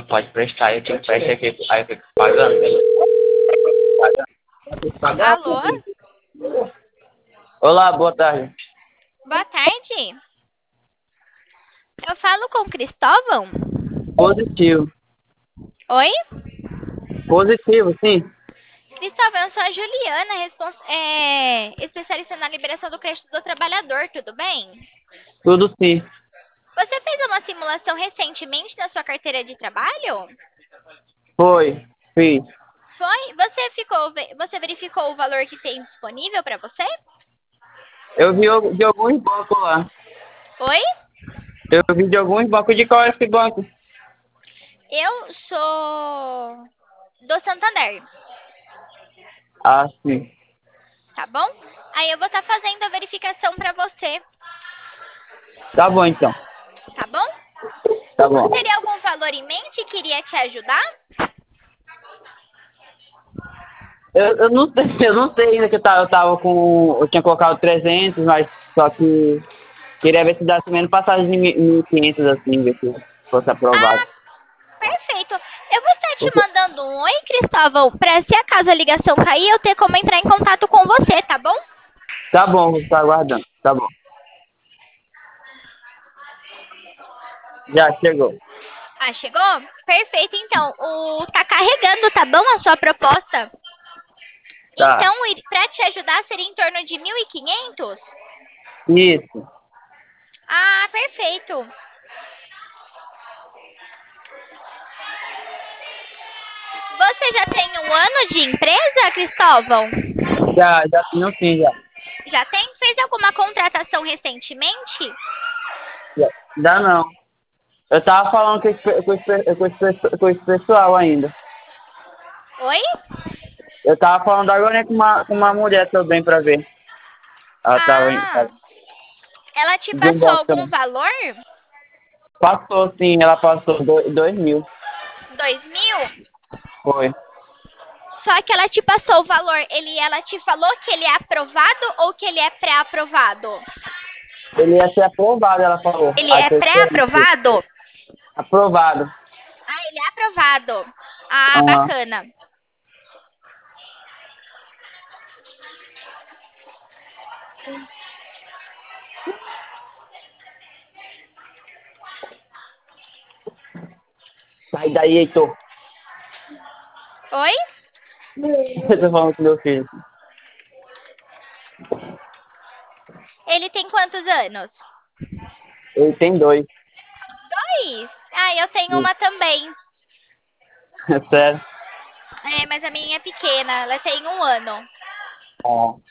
pode prestar, eu te empresto aqui, aí eu fico pagando, beleza? Tem que pagar, Alô? Olá, boa tarde. Boa tarde. Eu falo com o Cristóvão? Positivo. Oi? Positivo, sim. Cristóvão, eu sou a Juliana, especialista na liberação do crédito do trabalhador, tudo bem? Tudo sim. Você fez uma simulação recentemente na sua carteira de trabalho? Foi. Fiz. Foi? Você verificou o valor que tem disponível para você? Eu vi de alguns bancos lá. Oi? Eu vi de alguns bancos. De qual é esse banco? Eu sou do Santander, Ah, sim. tá bom? Aí eu vou estar fazendo a verificação para você, Tá bom, então. tá bom? Tá bom. Você teria algum valor em mente que iria te ajudar? Eu não sei ainda que eu tava com... Eu tinha colocado 300, mas só que... Queria ver se desse menos passagem de 1.500, assim, ver se fosse aprovado. Ah, perfeito. Eu vou estar te mandando um oi, Cristóvão, para se acaso a ligação cair, eu ter como entrar em contato com você, tá bom? Tá bom, vou estar aguardando. Tá bom. Já chegou. Ah, chegou? Perfeito, então. Tá carregando, tá bom, a sua proposta? Tá. Então, para te ajudar, seria em torno de 1.500? Isso. Ah, perfeito. Você já tem um ano de empresa, Cristóvão? Já tenho sim, já. Já tem? Fez alguma contratação recentemente? Ainda não. Eu tava falando com esse pessoal ainda. Oi? Eu tava falando agora com uma mulher também pra ver. Ela tava Ah, ela te de um passou banco algum também. valor? Passou sim, ela passou 2.000. 2.000? Foi. Só que ela te passou o valor, ela te falou que ele é aprovado ou que ele é pré-aprovado? Ele ia ser aprovado, ela falou. Ele Aí é foi pré-aprovado? aprovado. Ah, ele é aprovado. Ah, Aham. bacana. Sai daí, Heitor. Oi? Eu tô falando com meu filho. Ele tem quantos anos? Ele tem 2. 2. Ah, eu tenho uma também. Sério. É, mas a minha é pequena, ela tem 1 ano. Ó.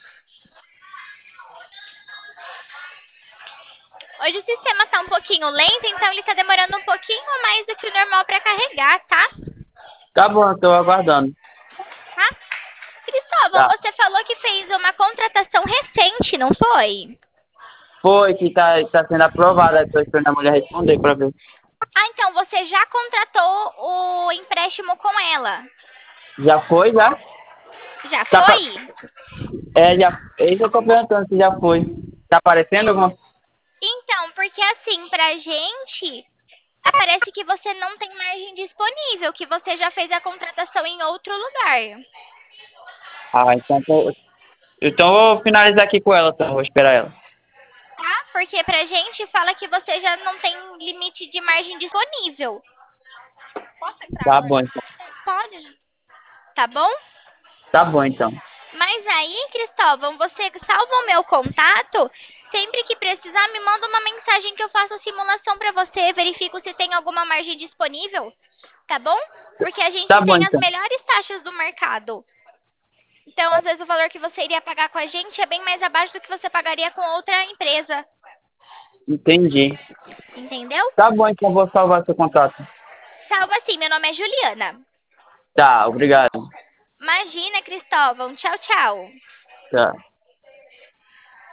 Hoje o sistema tá um pouquinho lento, então ele tá demorando um pouquinho mais do que o normal para carregar, tá? Tá bom, eu tô aguardando. Tá? Cristóvão, Tá. você falou que fez uma contratação recente, não foi? Foi que tá sendo aprovado. Tô esperando a mulher responder pra ver. Ah, então você já contratou o empréstimo com ela? Já foi, já? Já Tá pra... foi? já. Esse eu tô perguntando se já foi. Tá aparecendo alguma... Então, porque assim, pra gente, aparece que você não tem margem disponível, que você já fez a contratação em outro lugar. Ah, então eu vou finalizar aqui com ela, então. Vou esperar ela. Tá? Porque pra gente fala que você já não tem limite de margem disponível. Posso entrar Tá agora? bom, então. Pode. Tá bom? Tá bom, então. Mas aí, Cristóvão, você salva o meu contato. Sempre que precisar, me manda uma mensagem que eu faço a simulação pra você, verifico se tem alguma margem disponível, tá bom? Porque a gente Tá bom, tem as então. melhores taxas do mercado. Então, às vezes, o valor que você iria pagar com a gente é bem mais abaixo do que você pagaria com outra empresa. Entendi. Entendeu? Tá bom, então eu vou salvar seu contato. Salva assim, meu nome é Juliana. Tá, obrigado. Imagina, Cristóvão. Tchau, tchau. Tá.